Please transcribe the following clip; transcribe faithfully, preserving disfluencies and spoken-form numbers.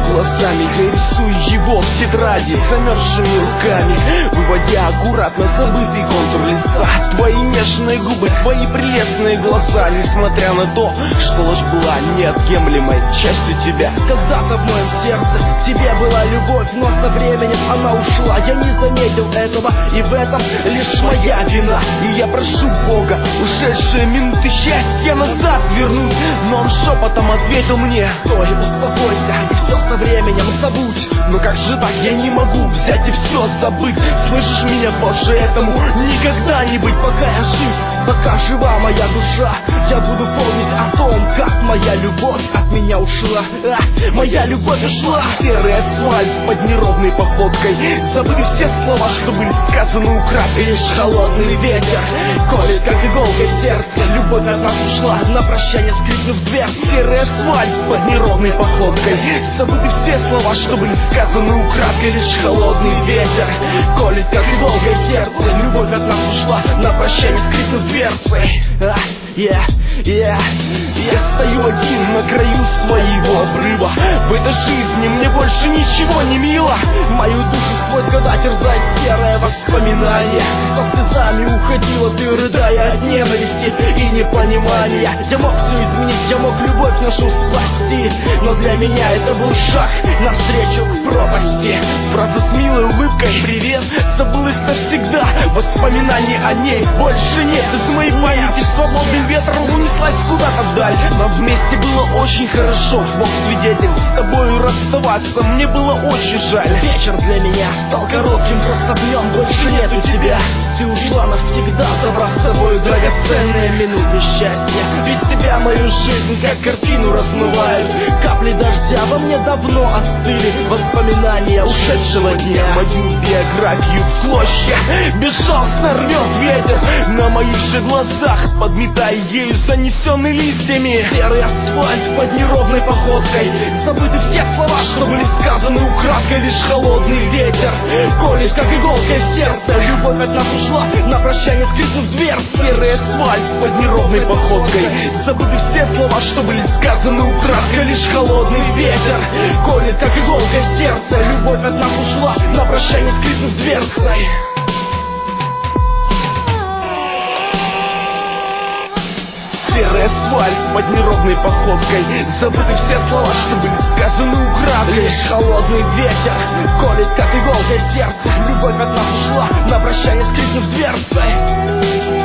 глазами. Я рисую его в тетради замерзшими руками, выводя аккуратно забытый контур лица. Твои нежные губы, твои прелестные глаза, несмотря на то, что ложь была неотъемлемой частью тебя. Когда-то в моем сердце к тебе была любовь, но со временем она ушла. Я не заметил этого, и в этом лишь моя вина. И я прошу Бога ушедшие минуты счастья назад вернуть, но он шепотом ответил мне: стой, успокойся, и все со временем забудь. Но как же так, я не могу взять и все забыть. Слышишь меня, Боже, этому никогда не быть. Пока я жив, пока жива моя душа, я буду помнить о том, как моя любовь от меня ушла. А, моя любовь ушла. Серый асфальт под неровной походкой, забыли все слова, что были сказаны украдкой. Лишь холодный ветер колет, как иголка в сердце. Любовь от нас ушла, на прощание скрипнув дверь. Серый асфальт под неровной походкой, забыты все слова, что были сказаны украдкой. Лишь холодный ветер колет, как иголка в сердце. Любовь от нас ушла, на прощание скрипнув дверцей. А, yeah, yeah. Я стою один на краю своего обрыва. В этой жизни мне больше ничего не мило. Мою душу сквозь года терзает серое воспоминание. Со слезами уходила ты, рыдая от ненависти и непонимания. Я мог все изменить, я мог любовь нашу спасти, но для меня это был шаг навстречу к пропасти. Фраза с милой улыбкой «Привет» забылась навсегда. Воспоминаний о ней больше нет. Из моей памяти свободным ветром унеслась куда-то вдаль. Нам вместе было очень хорошо, Бог свидетель, с тобою расставаться мне было очень жаль. Вечер для меня стал коротким, просто в нем больше нету тебя. Ты ушла навсегда, забрав с собой драгоценные минуты счастья. Без тебя мою жизнь как картину размывают капли дождя. Во мне давно остыли воспоминания ушедшего дня. Мою биографию в клочья безжалостно рвет ветер на моих же глазах, подметая ею занесенный листьями. Серый асфальт под неровной походкой, забыты все слова, что были сказаны украдкой. Лишь холодный ветер колет, как иголка в сердце. Любовь от нас ушла, на прощание скрипнув дверь. Серый асфальт под неровной походкой, забыты все слова, что были сказаны украдкой. Лишь холодный ветер колет, как иголка в сердце. Любовь от нас ушла, на прощание скрипнув дверцей. Серый асфальт под неровной походкой, забыты все слова, что были сказаны украдкой. Лишь холодный ветер колет, как иголка в сердце. Любовь от нас ушла, на прощание скрипнув дверцей.